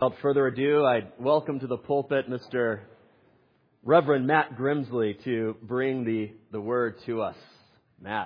Without further ado, I welcome to the pulpit Mr. Reverend Matt Grimsley to bring the word to us. Matt.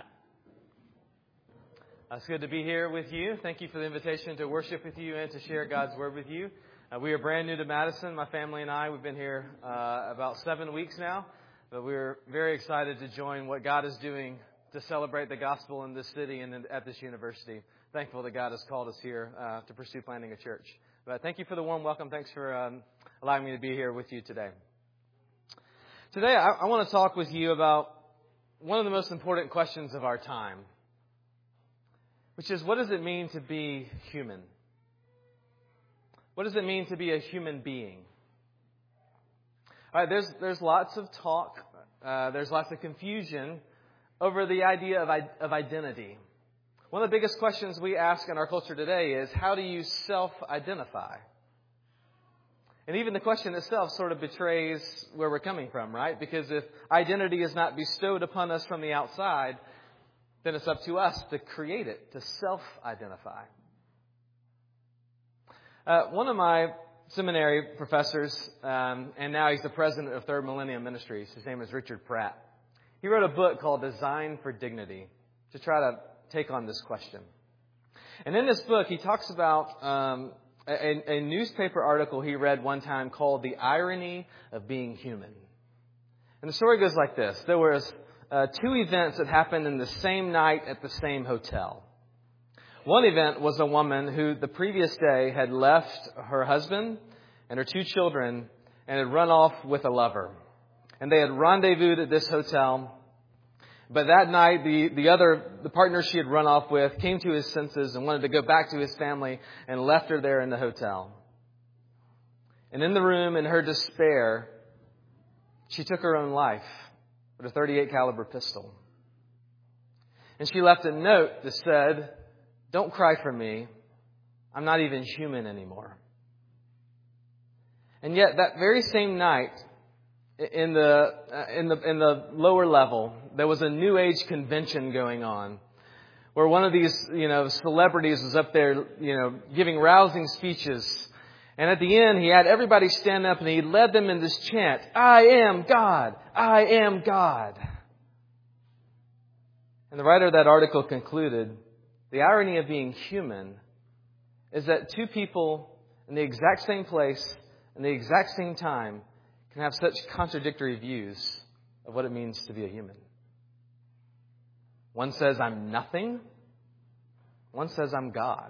It's good to be here with you. Thank you for the invitation to worship with you and to share God's Word with you. We are brand new to Madison. My family and I, we've been here about 7 weeks now. But we're very excited to join what God is doing to celebrate the gospel in this city and at this university. Thankful that God has called us here to pursue planting a church. But thank you for the warm welcome. Thanks for allowing me to be here with you today. Today, I want to talk with you about one of the most important questions of our time, which is, what does it mean to be human? What does it mean to be a human being? All right, there's lots of talk. There's lots of confusion over the idea of identity. One of the biggest questions we ask in our culture today is, how do you self-identify? And even the question itself sort of betrays where we're coming from, right? Because if identity is not bestowed upon us from the outside, then it's up to us to create it, to self-identify. One of my seminary professors, and now he's the president of Third Millennium Ministries, his name is Richard Pratt. He wrote a book called Design for Dignity to try to take on this question. And in this book, he talks about a newspaper article he read one time called The Irony of Being Human. And the story goes like this. There was 2 events that happened in the same night at the same hotel. One event was a woman who the previous day had left her husband and her 2 children and had run off with a lover. And they had rendezvoused at this hotel. But that night, the partner she had run off with came to his senses and wanted to go back to his family and left her there in the hotel. And in the room, in her despair, she took her own life with a .38 caliber pistol. And she left a note that said, "Don't cry for me. I'm not even human anymore." And yet that very same night, in the lower level, there was a New Age convention going on where one of these, celebrities was up there, giving rousing speeches. And at the end, he had everybody stand up and he led them in this chant, "I am God. I am God." And the writer of that article concluded, the irony of being human is that 2 people in the exact same place, in the exact same time, can have such contradictory views of what it means to be a human. One says, "I'm nothing." One says, "I'm God."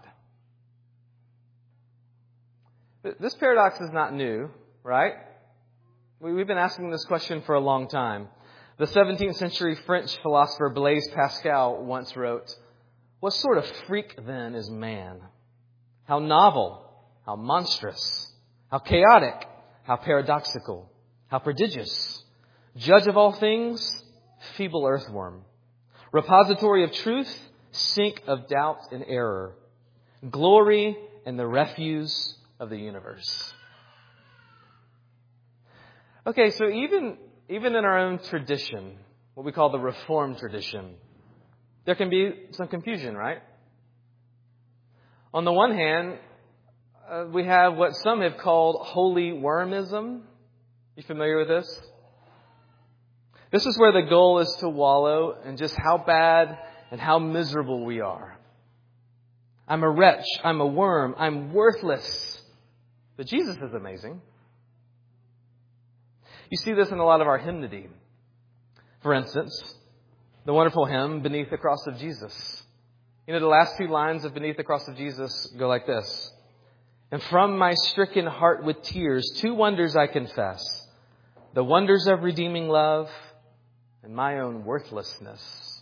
This paradox is not new, right? We've been asking this question for a long time. The 17th century French philosopher Blaise Pascal once wrote, "What sort of freak then is man? How novel, how monstrous, how chaotic, how paradoxical, how prodigious. Judge of all things, feeble earthworm. Repository of truth, sink of doubt and error. Glory in the refuse of the universe." Okay, so even in our own tradition, what we call the Reformed tradition, there can be some confusion, right? On the one hand, we have what some have called holy wormism. You familiar with this? This is where the goal is to wallow in just how bad and how miserable we are. I'm a wretch. I'm a worm. I'm worthless. But Jesus is amazing. You see this in a lot of our hymnody. For instance, the wonderful hymn, "Beneath the Cross of Jesus." The last 2 lines of "Beneath the Cross of Jesus" go like this. "And from my stricken heart with tears, 2 wonders I confess. The wonders of redeeming love and my own worthlessness."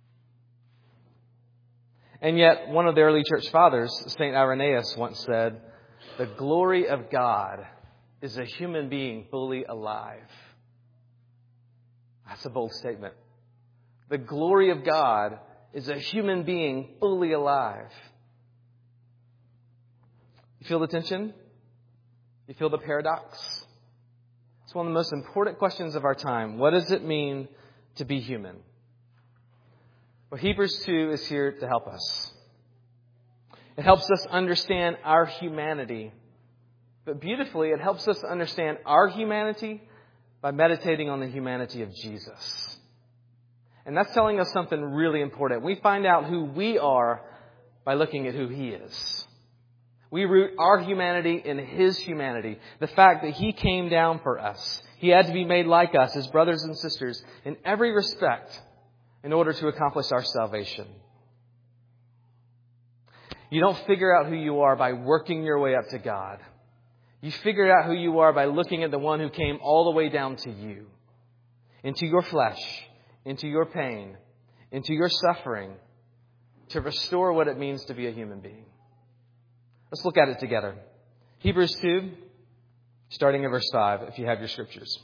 And yet, one of the early church fathers, St. Irenaeus, once said, "The glory of God is a human being fully alive." That's a bold statement. The glory of God is a human being fully alive. You feel the tension? You feel the paradox? It's one of the most important questions of our time. What does it mean to be human? Well, Hebrews 2 is here to help us. It helps us understand our humanity But beautifully, it helps us to understand our humanity by meditating on the humanity of Jesus. And that's telling us something really important. We find out who we are by looking at who He is. We root our humanity in His humanity. The fact that He came down for us. He had to be made like us, His brothers and sisters, in every respect in order to accomplish our salvation. You don't figure out who you are by working your way up to God. You figure out who you are by looking at the one who came all the way down to you, into your flesh, into your pain, into your suffering, to restore what it means to be a human being. Let's look at it together. Hebrews 2, starting at verse 5, if you have your scriptures.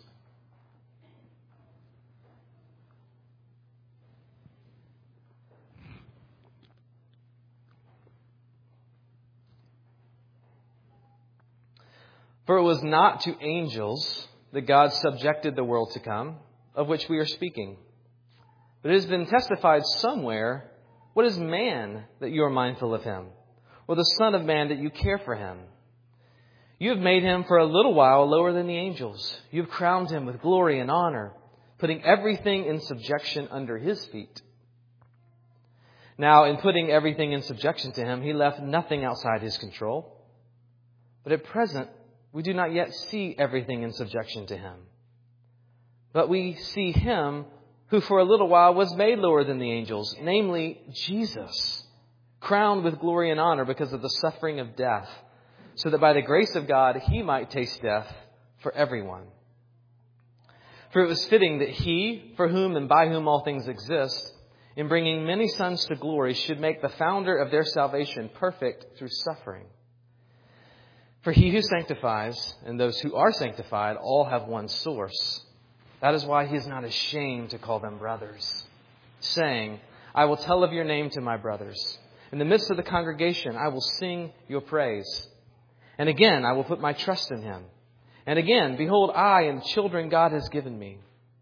For it was not to angels that God subjected the world to come, of which we are speaking. But it has been testified somewhere, what is man that you are mindful of him? Or the Son of Man that you care for him? You have made him for a little while lower than the angels. You have crowned him with glory and honor, putting everything in subjection under his feet. Now, in putting everything in subjection to him, he left nothing outside his control. But at present, we do not yet see everything in subjection to him. But we see him who for a little while was made lower than the angels, namely Jesus, crowned with glory and honor because of the suffering of death, so that by the grace of God he might taste death for everyone. For it was fitting that he, for whom and by whom all things exist, in bringing many sons to glory, should make the founder of their salvation perfect through suffering. For he who sanctifies and those who are sanctified all have one source. That is why he is not ashamed to call them brothers, saying, I will tell of your name to my brothers. In the midst of the congregation, I will sing your praise. And again, I will put my trust in him. And again, behold, I and the children God has given me.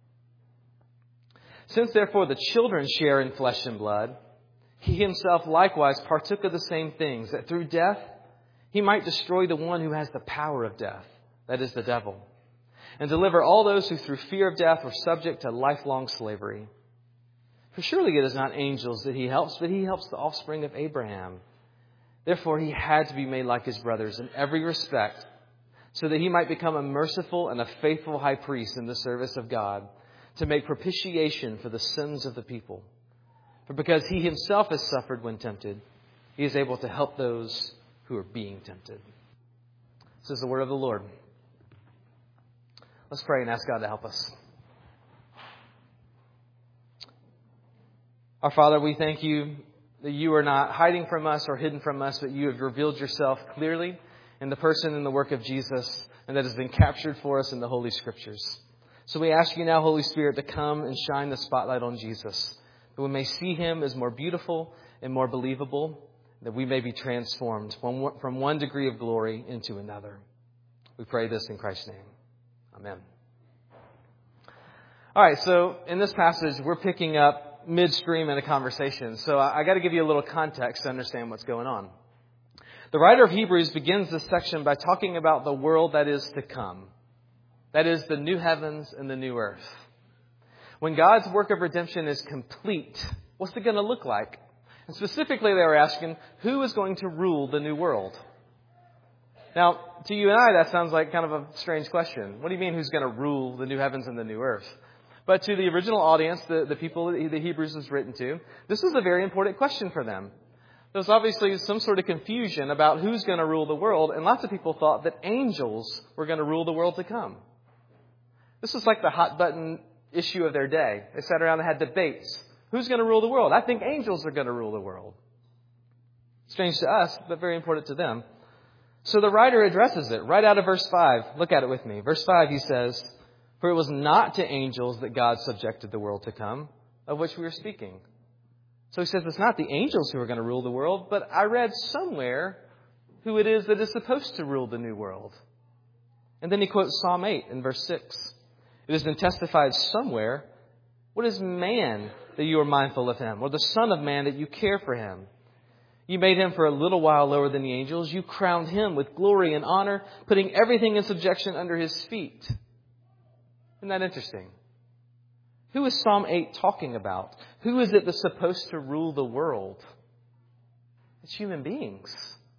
Since therefore the children share in flesh and blood, he himself likewise partook of the same things, that through death he might destroy the one who has the power of death, that is the devil, and deliver all those who through fear of death were subject to lifelong slavery. For surely it is not angels that he helps, but he helps the offspring of Abraham. Therefore he had to be made like his brothers in every respect, so that he might become a merciful and a faithful high priest in the service of God, to make propitiation for the sins of the people. For because he himself has suffered when tempted, he is able to help those who are being tempted. This is the word of the Lord. Let's pray and ask God to help us. Our Father, we thank you that you are not hiding from us or hidden from us, but you have revealed yourself clearly in the person and the work of Jesus, and that has been captured for us in the Holy Scriptures. So we ask you now, Holy Spirit, to come and shine the spotlight on Jesus, that we may see him as more beautiful and more believable, that we may be transformed from one degree of glory into another. We pray this in Christ's name. Amen. All right, so in this passage, we're picking up midstream in a conversation. So I got to give you a little context to understand what's going on. The writer of Hebrews begins this section by talking about the world that is to come. That is the new heavens and the new earth. When God's work of redemption is complete, what's it going to look like? And specifically, they were asking, who is going to rule the new world? Now, to you and I, that sounds like kind of a strange question. What do you mean, who's going to rule the new heavens and the new earth? But to the original audience, the people that the Hebrews was written to, this was a very important question for them. There was obviously some sort of confusion about who's going to rule the world, and lots of people thought that angels were going to rule the world to come. This was like the hot button issue of their day. They sat around and had debates. Who's going to rule the world? I think angels are going to rule the world. Strange to us, but very important to them. So the writer addresses it right out of verse 5. Look at it with me. Verse 5, he says, for it was not to angels that God subjected the world to come, of which we are speaking. So he says it's not the angels who are going to rule the world, but I read somewhere who it is that is supposed to rule the new world. And then he quotes Psalm 8 in verse 6. It has been testified somewhere, what is man that you are mindful of him, or the Son of Man that you care for him? You made him for a little while lower than the angels. You crowned him with glory and honor, putting everything in subjection under his feet. Isn't that interesting? Who is Psalm 8 talking about? Who is it that's supposed to rule the world? It's human beings.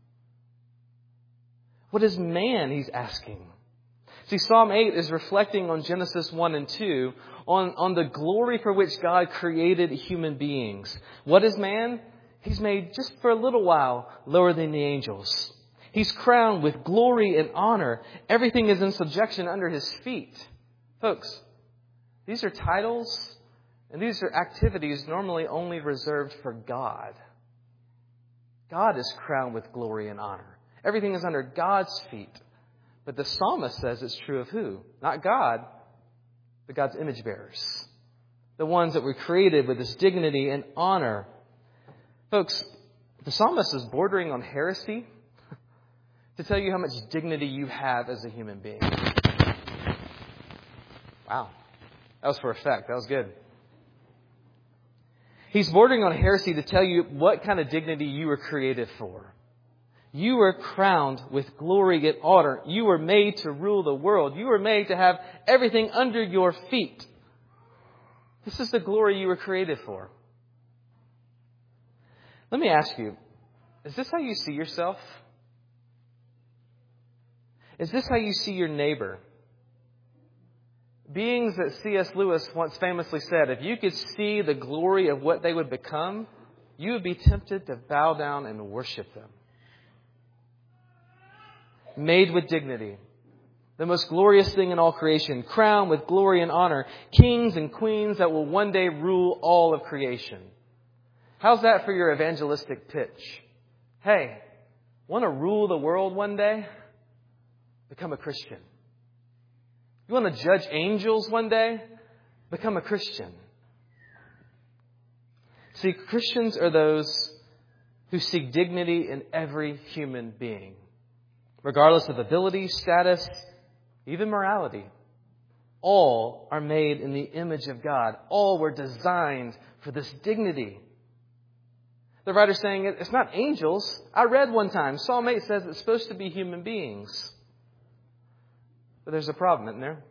What is man, he's asking? See, Psalm 8 is reflecting on Genesis 1 and 2, on the glory for which God created human beings. What is man? He's made just for a little while lower than the angels. He's crowned with glory and honor. Everything is in subjection under his feet. Folks, these are titles and these are activities normally only reserved for God. God is crowned with glory and honor. Everything is under God's feet. But the psalmist says it's true of who? Not God, but God's image bearers. The ones that were created with this dignity and honor. Folks, the psalmist is bordering on heresy to tell you how much dignity you have as a human being. Wow. That was for effect. That was good. He's bordering on heresy to tell you what kind of dignity you were created for. You were crowned with glory and honor. You were made to rule the world. You were made to have everything under your feet. This is the glory you were created for. Let me ask you, is this how you see yourself? Is this how you see your neighbor? Beings that C.S. Lewis once famously said, if you could see the glory of what they would become, you would be tempted to bow down and worship them. Made with dignity. The most glorious thing in all creation. Crowned with glory and honor. Kings and queens that will one day rule all of creation. How's that for your evangelistic pitch? Hey, want to rule the world one day? Become a Christian. You want to judge angels one day? Become a Christian. See, Christians are those who seek dignity in every human being, regardless of ability, status, even morality. All are made in the image of God. All were designed for this dignity. The writer's saying it's not angels. I read one time, Psalm 8 says it's supposed to be human beings. But there's a problem, isn't there?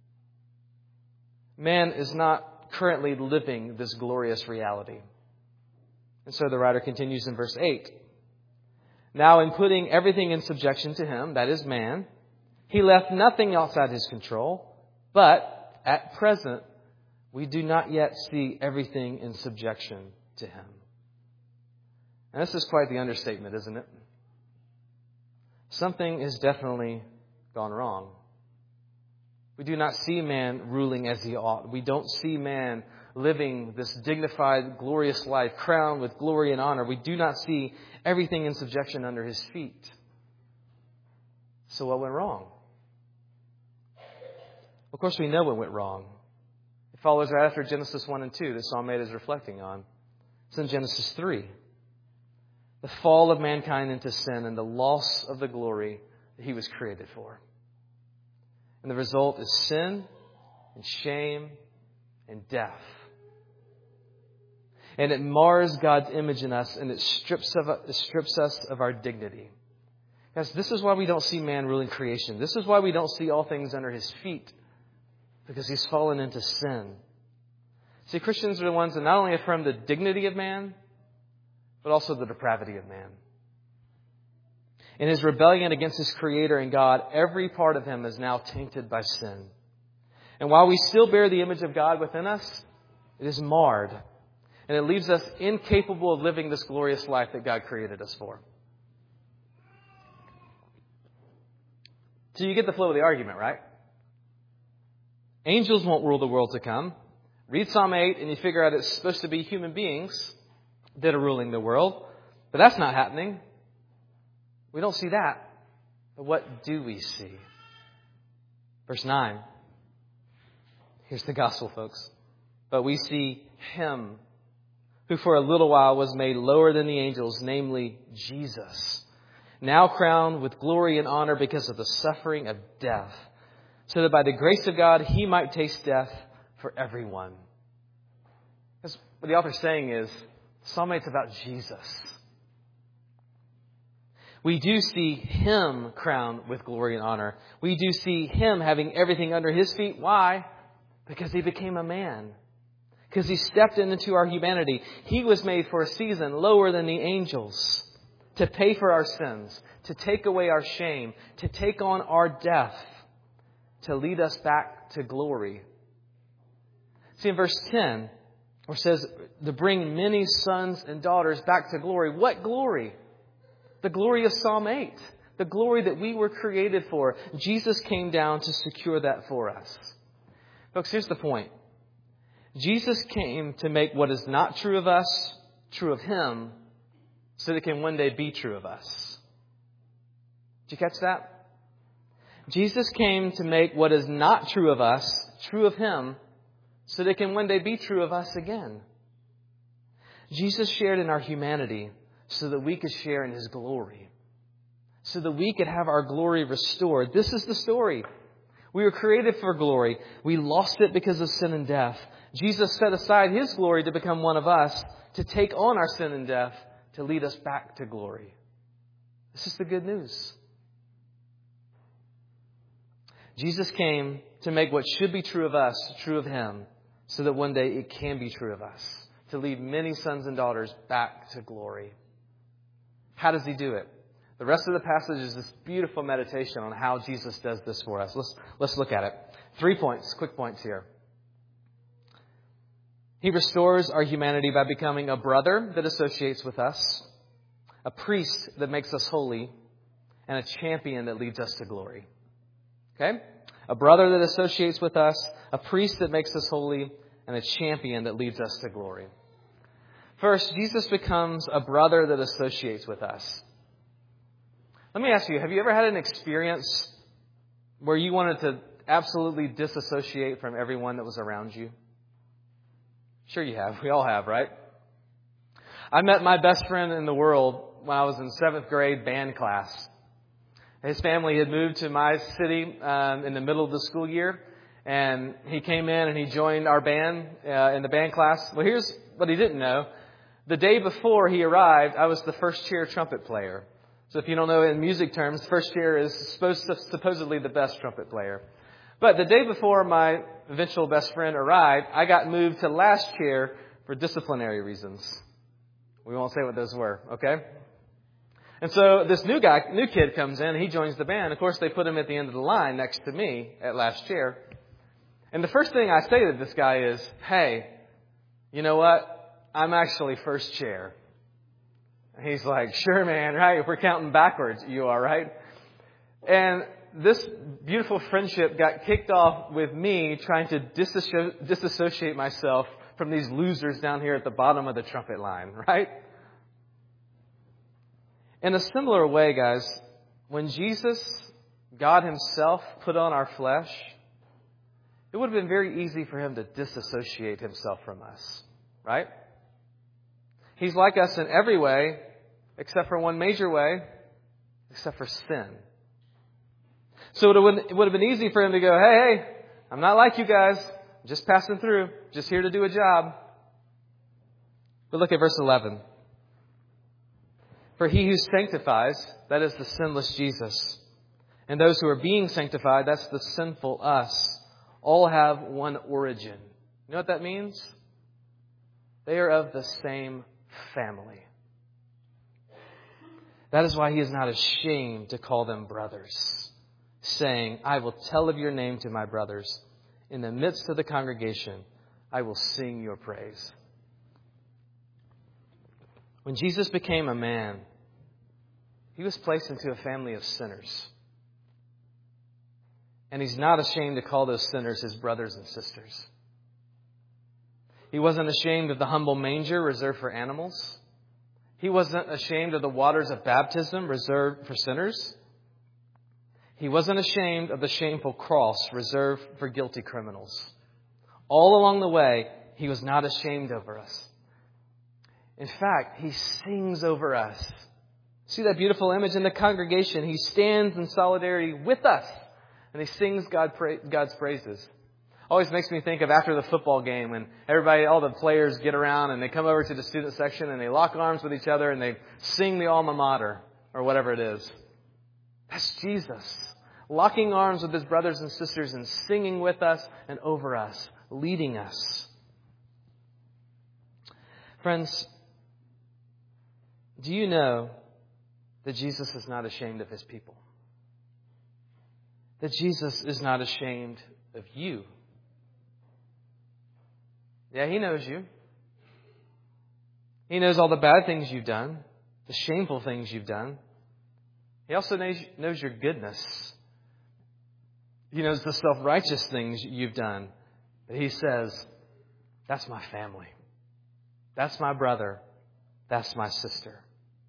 Man is not currently living this glorious reality. And so the writer continues in verse 8. Now in putting everything in subjection to him, that is man, he left nothing outside his control. But at present, we do not yet see everything in subjection to him. And this is quite the understatement, isn't it? Something has definitely gone wrong. We do not see man ruling as he ought. We don't see man living this dignified, glorious life, crowned with glory and honor. We do not see everything in subjection under his feet. So what went wrong? Of course, we know what went wrong. It follows right after Genesis 1 and 2 that Psalm 8 is reflecting on. It's in Genesis 3. The fall of mankind into sin and the loss of the glory that he was created for. And the result is sin and shame and death. And it mars God's image in us and it strips us of our dignity. Guys, this is why we don't see man ruling creation. This is why we don't see all things under his feet. Because he's fallen into sin. See, Christians are the ones that not only affirm the dignity of man, but also the depravity of man. In his rebellion against his Creator and God, every part of him is now tainted by sin. And while we still bear the image of God within us, it is marred. And it leaves us incapable of living this glorious life that God created us for. So you get the flow of the argument, right? Angels won't rule the world to come. Read Psalm 8 and you figure out it's supposed to be human beings that are ruling the world. But that's not happening. We don't see that. But what do we see? Verse 9. Here's the gospel, folks. But we see him who for a little while was made lower than the angels, namely Jesus, now crowned with glory and honor because of the suffering of death, so that by the grace of God he might taste death for everyone. Because what the author's saying is, Psalm 8's about Jesus. We do see Him crowned with glory and honor. We do see Him having everything under His feet. Why? Because He became a man. Because He stepped into our humanity. He was made for a season lower than the angels to pay for our sins, to take away our shame, to take on our death, to lead us back to glory. See, in verse 10, where it says to bring many sons and daughters back to glory. What glory? The glory of Psalm 8. The glory that we were created for. Jesus came down to secure that for us. Folks, here's the point. Jesus came to make what is not true of us true of Him, so that it can one day be true of us. Did you catch that? Jesus came to make what is not true of us true of Him, so that it can one day be true of us again. Jesus shared in our humanity so that we could share in His glory, so that we could have our glory restored. This is the story. We were created for glory. We lost it because of sin and death. Jesus set aside His glory to become one of us, to take on our sin and death, to lead us back to glory. This is the good news. Jesus came to make what should be true of us true of Him, so that one day it can be true of us, to lead many sons and daughters back to glory. How does He do it? The rest of the passage is this beautiful meditation on how Jesus does this for us. Let's look at it. 3 points, quick points here. He restores our humanity by becoming a brother that associates with us, a priest that makes us holy, and a champion that leads us to glory. Okay? A brother that associates with us, a priest that makes us holy, and a champion that leads us to glory. First, Jesus becomes a brother that associates with us. Let me ask you, have you ever had an experience where you wanted to absolutely disassociate from everyone that was around you? Sure you have. We all have, right? I met my best friend in the world when I was in 7th grade band class. His family had moved to my city in the middle of the school year, and he came in and he joined our band in the band class. Well, here's what he didn't know. The day before he arrived, I was the first chair trumpet player. So if you don't know in music terms, first chair is supposedly the best trumpet player. But the day before my eventual best friend arrived, I got moved to last chair for disciplinary reasons. We won't say what those were, okay? And so this new kid comes in, and he joins the band. Of course, they put him at the end of the line next to me at last chair. And the first thing I say to this guy is, hey, you know what? I'm actually first chair. And he's like, sure, man, right? If we're counting backwards, you are, right? And this beautiful friendship got kicked off with me trying to disassociate myself from these losers down here at the bottom of the trumpet line, right? In a similar way, guys, when Jesus, God Himself, put on our flesh, it would have been very easy for Him to disassociate Himself from us, right? He's like us in every way, except for one major way, except for sin. So it would have been easy for Him to go, hey, I'm not like you guys. I'm just passing through. Just here to do a job. But look at verse 11. For He who sanctifies, that is the sinless Jesus, and those who are being sanctified, that's the sinful us, all have one origin. You know what that means? They are of the same family. That is why He is not ashamed to call them brothers, saying, I will tell of your name to my brothers. In the midst of the congregation, I will sing your praise. When Jesus became a man, He was placed into a family of sinners. And He's not ashamed to call those sinners His brothers and sisters. He wasn't ashamed of the humble manger reserved for animals. He wasn't ashamed of the waters of baptism reserved for sinners. He wasn't ashamed of the shameful cross reserved for guilty criminals. All along the way, He was not ashamed over us. In fact, He sings over us. See that beautiful image in the congregation? He stands in solidarity with us, and He sings God's praises. Always makes me think of after the football game when all the players get around and they come over to the student section and they lock arms with each other and they sing the alma mater or whatever it is. That's Jesus, locking arms with his brothers and sisters and singing with us and over us, leading us. Friends, do you know that Jesus is not ashamed of his people? That Jesus is not ashamed of you? Yeah, he knows you. He knows all the bad things you've done, the shameful things you've done. He also knows your goodness. He knows the self-righteous things you've done. But he says, that's my family. That's my brother. That's my sister.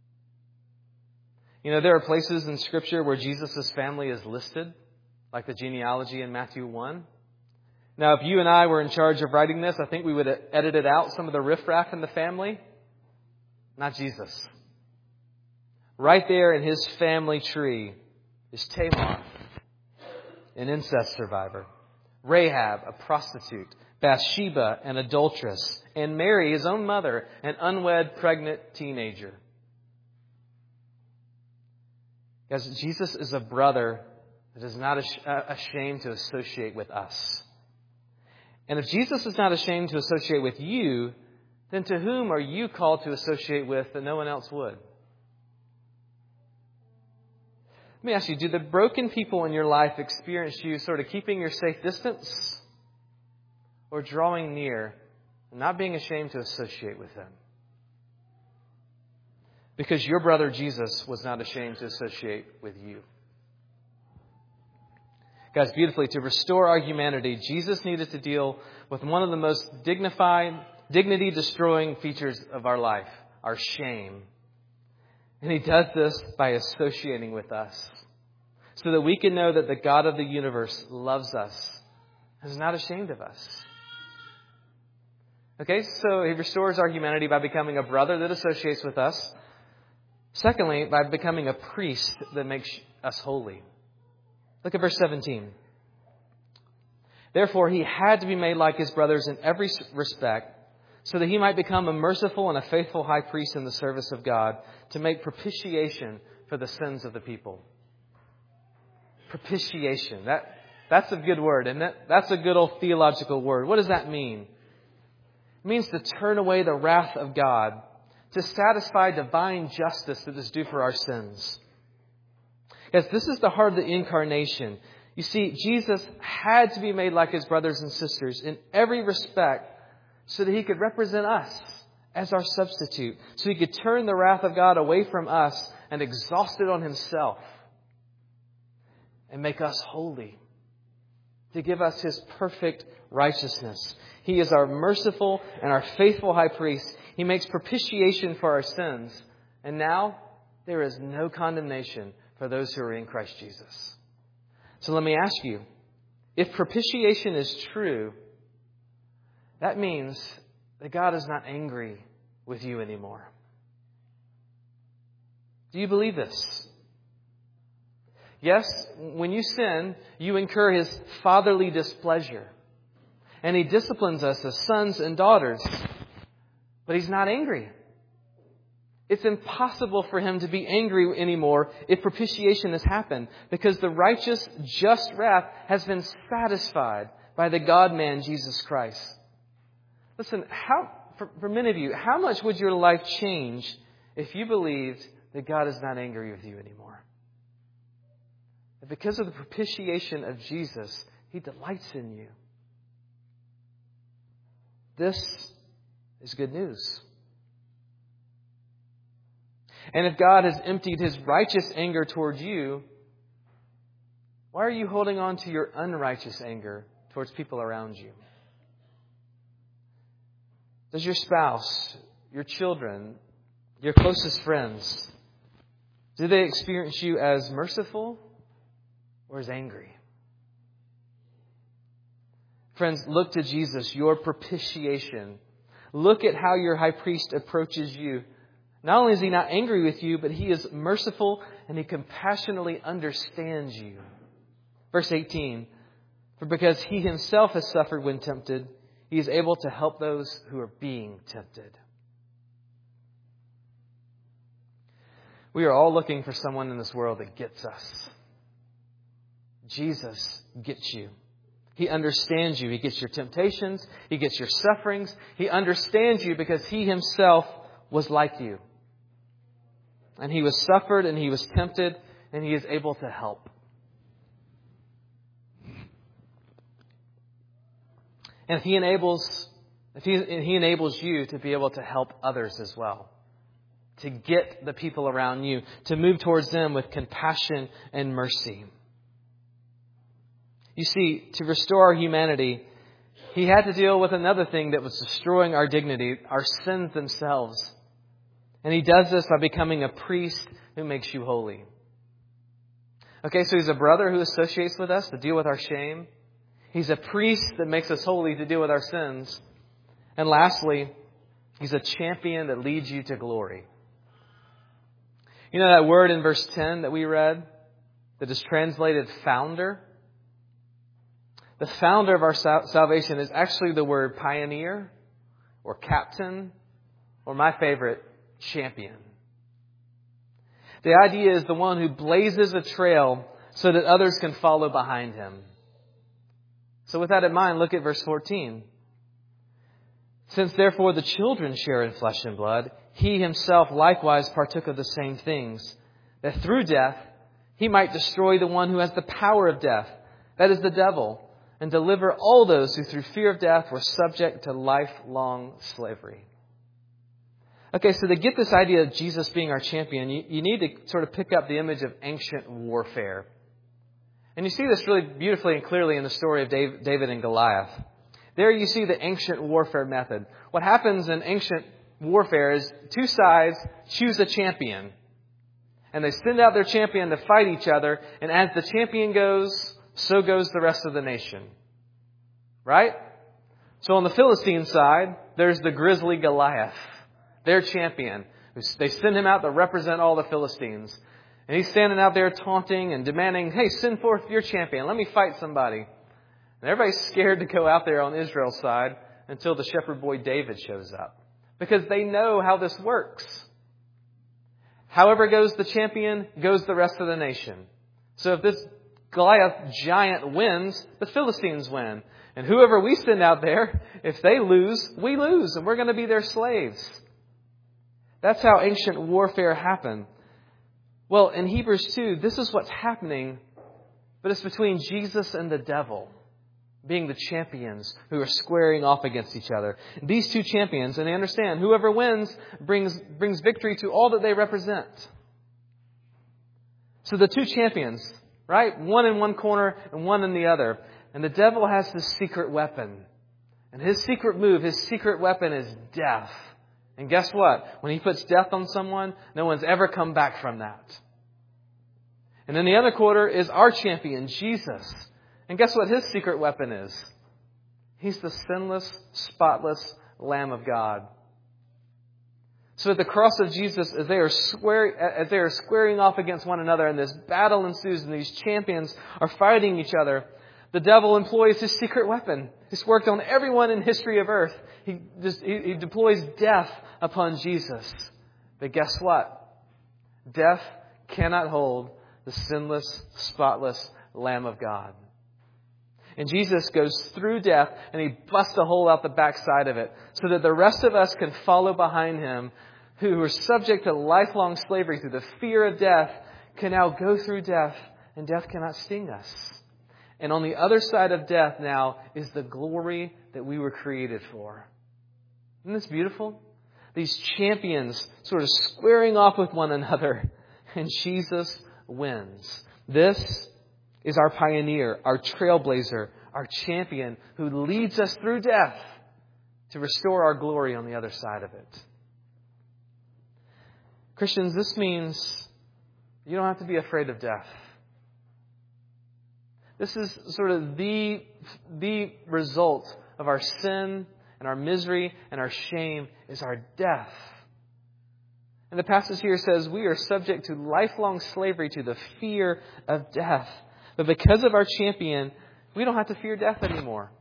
You know, there are places in Scripture where Jesus' family is listed, like the genealogy in Matthew 1. Now, if you and I were in charge of writing this, I think we would have edited out some of the riffraff in the family. Not Jesus. Right there in his family tree is Tamar, an incest survivor, Rahab, a prostitute, Bathsheba, an adulteress, and Mary, his own mother, an unwed pregnant teenager. Guys, Jesus is a brother that is not ashamed to associate with us. And if Jesus is not ashamed to associate with you, then to whom are you called to associate with that no one else would? Let me ask you, do the broken people in your life experience you sort of keeping your safe distance or drawing near and not being ashamed to associate with them? Because your brother Jesus was not ashamed to associate with you. Guys, beautifully, to restore our humanity, Jesus needed to deal with one of the most dignity-destroying features of our life, our shame. And he does this by associating with us so that we can know that the God of the universe loves us and is not ashamed of us. Okay, so he restores our humanity by becoming a brother that associates with us. Secondly, by becoming a priest that makes us holy. Look at verse 17. Therefore, he had to be made like his brothers in every respect, so that he might become a merciful and a faithful high priest in the service of God to make propitiation for the sins of the people. Propitiation. That's a good word, and that's a good old theological word. What does that mean? It means to turn away the wrath of God, to satisfy divine justice that is due for our sins. Yes, this is the heart of the incarnation. You see, Jesus had to be made like his brothers and sisters in every respect so that he could represent us as our substitute, so he could turn the wrath of God away from us and exhaust it on himself and make us holy, to give us his perfect righteousness. He is our merciful and our faithful high priest. He makes propitiation for our sins. And now there is no condemnation for those who are in Christ Jesus. So let me ask you, if propitiation is true, that means that God is not angry with you anymore. Do you believe this? Yes, when you sin, you incur his fatherly displeasure. And he disciplines us as sons and daughters. But he's not angry. It's impossible for him to be angry anymore if propitiation has happened, because the righteous, just wrath has been satisfied by the God-man, Jesus Christ. Listen, for many of you, how much would your life change if you believed that God is not angry with you anymore? That because of the propitiation of Jesus, he delights in you. This is good news. And if God has emptied his righteous anger towards you, why are you holding on to your unrighteous anger towards people around you? Does your spouse, your children, your closest friends, do they experience you as merciful or as angry? Friends, look to Jesus, your propitiation. Look at how your high priest approaches you. Not only is he not angry with you, but he is merciful and he compassionately understands you. Verse 18, for because he himself has suffered when tempted, he is able to help those who are being tempted. We are all looking for someone in this world that gets us. Jesus gets you. He understands you. He gets your temptations. He gets your sufferings. He understands you because He Himself was like you. And He was suffered and He was tempted and He is able to help. And He enables you to be able to help others as well. To get the people around you, to move towards them with compassion and mercy. You see, to restore our humanity, He had to deal with another thing that was destroying our dignity, our sins themselves. And He does this by becoming a priest who makes you holy. Okay, so He's a brother who associates with us to deal with our shame. He's a priest that makes us holy to deal with our sins. And lastly, He's a champion that leads you to glory. You know that word in verse 10 that we read that is translated founder? The founder of our salvation is actually the word pioneer or captain or my favorite, champion. The idea is the one who blazes a trail so that others can follow behind him. So with that in mind, look at verse 14. Since therefore the children share in flesh and blood, He Himself likewise partook of the same things, that through death He might destroy the one who has the power of death, that is the devil, and deliver all those who through fear of death were subject to lifelong slavery. Okay, so to get this idea of Jesus being our champion, you need to sort of pick up the image of ancient warfare. And you see this really beautifully and clearly in the story of David and Goliath. There you see the ancient warfare method. What happens in ancient warfare is two sides choose a champion. And they send out their champion to fight each other. And as the champion goes, so goes the rest of the nation. Right? So on the Philistine side, there's the grizzly Goliath, their champion. They send him out to represent all the Philistines. And he's standing out there taunting and demanding, hey, send forth your champion. Let me fight somebody. And everybody's scared to go out there on Israel's side until the shepherd boy David shows up. Because they know how this works. However goes the champion, goes the rest of the nation. So if this Goliath giant wins, the Philistines win. And whoever we send out there, if they lose, we lose. And we're going to be their slaves. That's how ancient warfare happened. Well, in Hebrews 2, this is what's happening, but it's between Jesus and the devil, being the champions who are squaring off against each other. These two champions, and they understand, whoever wins brings victory to all that they represent. So the two champions, right? One in one corner and one in the other. And the devil has his secret weapon. And his secret move, his secret weapon is death. And guess what? When he puts death on someone, no one's ever come back from that. And in the other quarter is our champion, Jesus. And guess what his secret weapon is? He's the sinless, spotless Lamb of God. So at the cross of Jesus, as they are squaring off against one another, and this battle ensues, and these champions are fighting each other, the devil employs his secret weapon. He's worked on everyone in history of earth. He deploys death upon Jesus. But guess what? Death cannot hold the sinless, spotless Lamb of God. And Jesus goes through death and He busts a hole out the backside of it so that the rest of us can follow behind Him, who are subject to lifelong slavery through the fear of death, can now go through death, and death cannot sting us. And on the other side of death now is the glory that we were created for. Isn't this beautiful? These champions sort of squaring off with one another, and Jesus wins. This is our pioneer, our trailblazer, our champion who leads us through death to restore our glory on the other side of it. Christians, this means you don't have to be afraid of death. This is sort of the result of our sin and our misery and our shame is our death. And the passage here says we are subject to lifelong slavery to the fear of death. But because of our champion, we don't have to fear death anymore.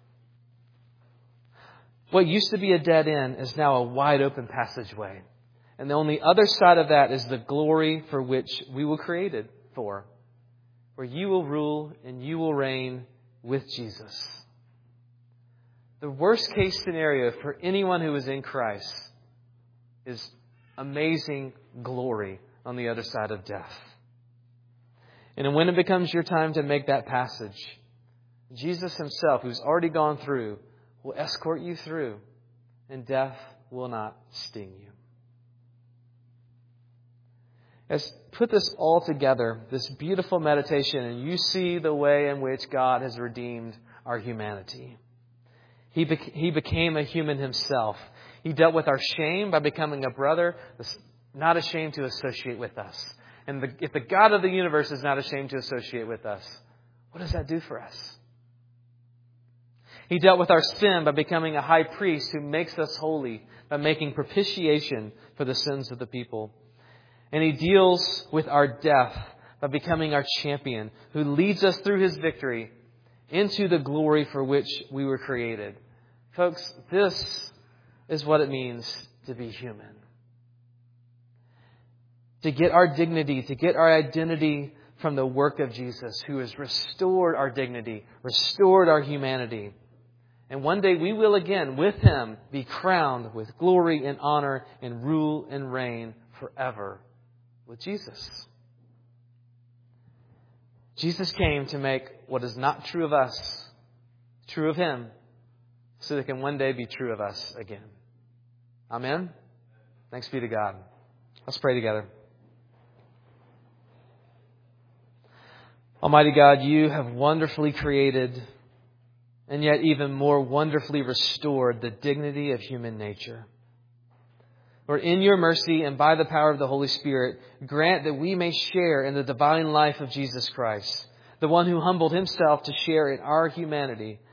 What used to be a dead end is now a wide open passageway. And on the other side of that is the glory for which we were created for, where you will rule and you will reign with Jesus. The worst case scenario for anyone who is in Christ is amazing glory on the other side of death. And when it becomes your time to make that passage, Jesus himself, who's already gone through, will escort you through, and death will not sting you. Let's put this all together, this beautiful meditation, and you see the way in which God has redeemed our humanity. He became a human himself. He dealt with our shame by becoming a brother, not ashamed to associate with us. And if the God of the universe is not ashamed to associate with us, what does that do for us? He dealt with our sin by becoming a high priest who makes us holy by making propitiation for the sins of the people. And He deals with our death by becoming our champion who leads us through His victory into the glory for which we were created. Folks, this is what it means to be human. To get our dignity, to get our identity from the work of Jesus, who has restored our dignity, restored our humanity. And one day we will again, with Him, be crowned with glory and honor and rule and reign forever with Jesus. Jesus came to make what is not true of us true of Him, so that it can one day be true of us again. Amen? Thanks be to God. Let's pray together. Almighty God, You have wonderfully created and yet even more wonderfully restored the dignity of human nature. Lord, in Your mercy and by the power of the Holy Spirit, grant that we may share in the divine life of Jesus Christ, the one who humbled Himself to share in our humanity,